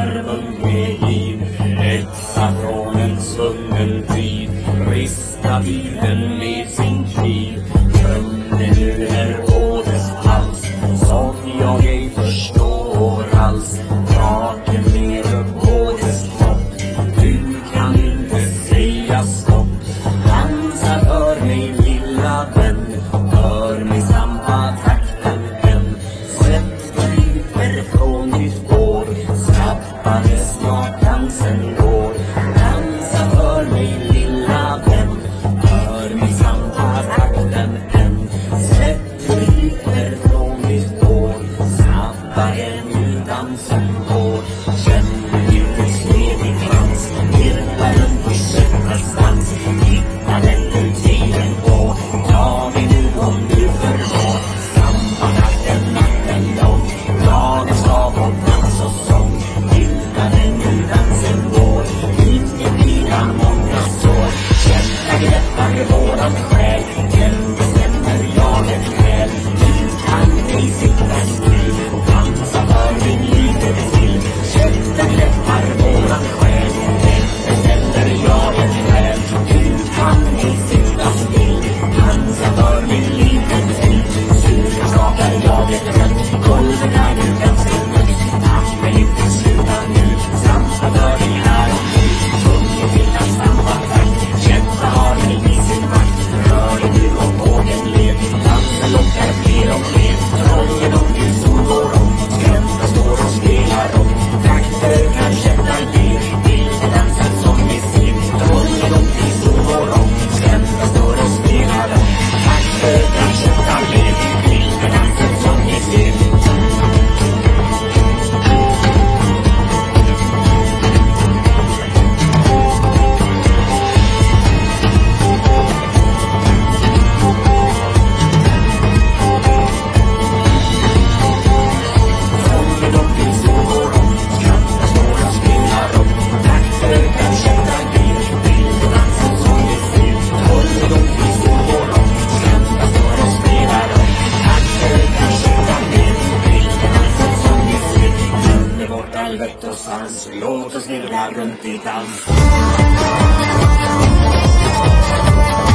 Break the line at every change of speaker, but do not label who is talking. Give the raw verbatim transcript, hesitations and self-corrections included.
mun med giv. Äkta från en svunnen tid, rista buden med sin kniv. Drömde nu är ådens hals, som jag ej förstår alls. Draken lever på dess topp, du kan inte säga stopp. Dansa för mig lilla vän, för mig samma takten än. Släpp bryter från ditt spår, snabbare snart dansen går. Dansa för mig lilla vän, för mig samma takten än. Släpp bryter från ditt spår, snabbare nu dansen går. Känner ljudets ledig krans, virvlar runt och söker stans. Hitta den nu tiden på, ta mig nu om du förmår. Samma natten, natten lång, dagens av och dans och sång. Hitta den nu dansen går, ingen vila, många sår. Känna greppar i våran själ, den bestämmer jaget själ. Du kan ej sitta still, dansa för din livet till. Känna greppar våran själ, den bestämmer jaget själ. Du kan ej sitta still, dansa för min livet till. Sura skakar jaget rött, golvet är nu ganska mörkt. Tack men inte sluta nu, dansa för dig här och nu. Sjung till en samma takt, kämpa har dig i sin makt. Rör dig nu om vågen led, dansen lockar fler och fler. Trollen om din sol går om, skrämda står och spelar om. Takter kan sätta ner, bilden dansen som vi ser. Trollen om din sol går om, skrämda står och spelar om. Takter kan sätta ner, bilden dansen som vi ser. Låt oss virvla runt i dans.